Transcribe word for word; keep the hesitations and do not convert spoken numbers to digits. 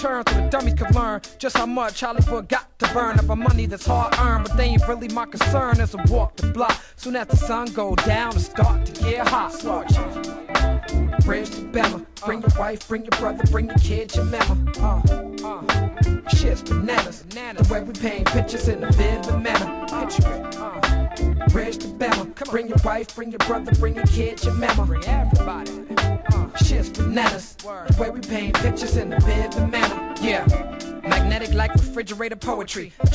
turn so the dummies could learn just how much Hollywood got to burn of our money that's hard earned, but they ain't really my concern. As I walk the block, soon as the sun go down and start to get hot. Bridge to Bama, bring your wife, bring your brother, bring your kid, your mama. Uh, uh, shit's bananas, the way we paint pictures in a vivid manner. Picture it. Uh, Bridge to Bama, bring your wife, bring your brother, bring your kid, your mama. Bring everybody. Uh, shit's bananas, the way we paint pictures in a vivid manner. Yeah, magnetic like refrigerator poetry.